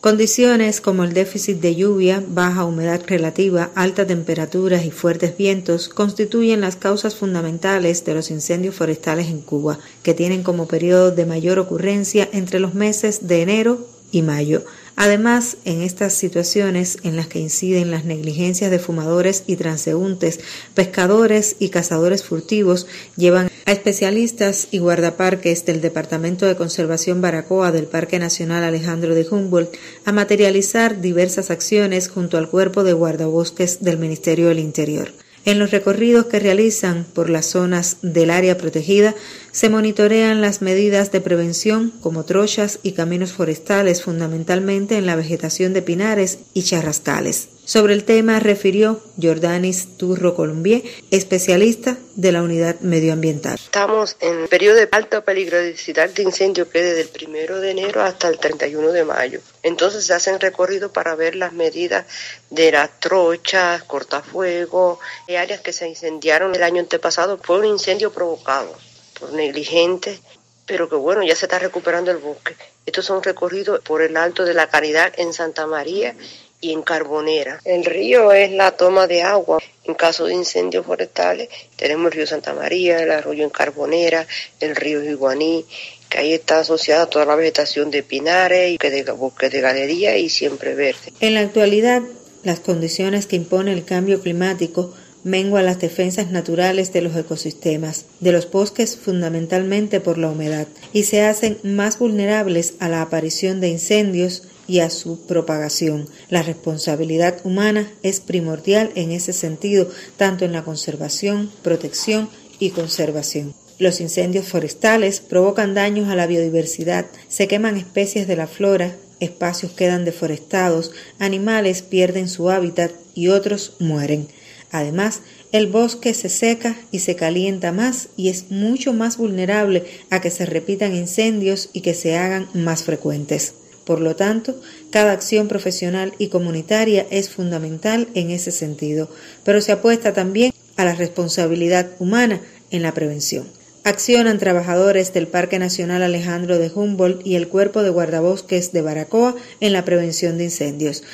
Condiciones como el déficit de lluvia, baja humedad relativa, altas temperaturas y fuertes vientos constituyen las causas fundamentales de los incendios forestales en Cuba, que tienen como periodo de mayor ocurrencia entre los meses de enero y mayo. Además, en estas situaciones en las que inciden las negligencias de fumadores y transeúntes, pescadores y cazadores furtivos llevan a especialistas y guardaparques del Departamento de Conservación Baracoa del Parque Nacional Alejandro de Humboldt a materializar diversas acciones junto al Cuerpo de Guardabosques del Ministerio del Interior. En los recorridos que realizan por las zonas del área protegida, se monitorean las medidas de prevención como trochas y caminos forestales, fundamentalmente en la vegetación de pinares y charrascales. Sobre el tema refirió Jordanis Turro Colombier, especialista de la Unidad Medioambiental. Estamos en periodo de alta peligrosidad de incendio que es desde el 1 de enero hasta el 31 de mayo. Entonces se hacen recorridos para ver las medidas de las trochas, cortafuegos, áreas que se incendiaron el año antepasado. Fue un incendio provocado por negligentes, pero que bueno, ya se está recuperando el bosque. Estos son recorridos por el Alto de la Caridad en Santa María y en Carbonera. El río es la toma de agua. En caso de incendios forestales tenemos el río Santa María, el arroyo en Carbonera, el río Iguaní, que ahí está asociada toda la vegetación de pinares y de bosques de galería y siempre verde. En la actualidad, las condiciones que impone el cambio climático menguan las defensas naturales de los ecosistemas, de los bosques fundamentalmente por la humedad, y se hacen más vulnerables a la aparición de incendios y a su propagación. La responsabilidad humana es primordial en ese sentido, tanto en la conservación, protección y conservación. Los incendios forestales provocan daños a la biodiversidad, se queman especies de la flora, espacios quedan deforestados, animales pierden su hábitat y otros mueren. Además, el bosque se seca y se calienta más y es mucho más vulnerable a que se repitan incendios y que se hagan más frecuentes. Por lo tanto, cada acción profesional y comunitaria es fundamental en ese sentido, pero se apuesta también a la responsabilidad humana en la prevención. Accionan trabajadores del Parque Nacional Alejandro de Humboldt y el Cuerpo de Guardabosques de Baracoa en la prevención de incendios.